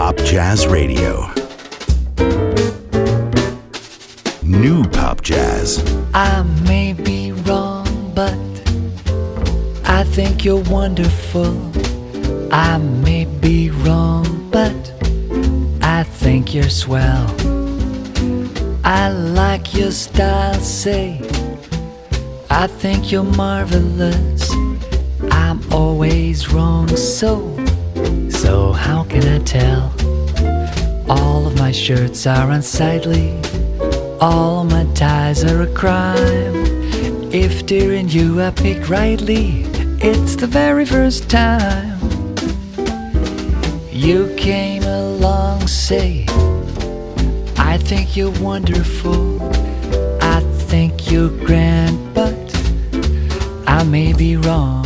Pop Jazz Radio. New Pop Jazz. I may be wrong, but I think you're wonderful. I may be wrong, but I think you're swell. I like your style, say I think you're marvelous. I'm always wrong, so how can I tell? All of my shirts are unsightly, all my ties are a crime. If dear you I picked rightly, it's the very first time. You came along, say I think you're wonderful. I think you're grand, but I may be wrong.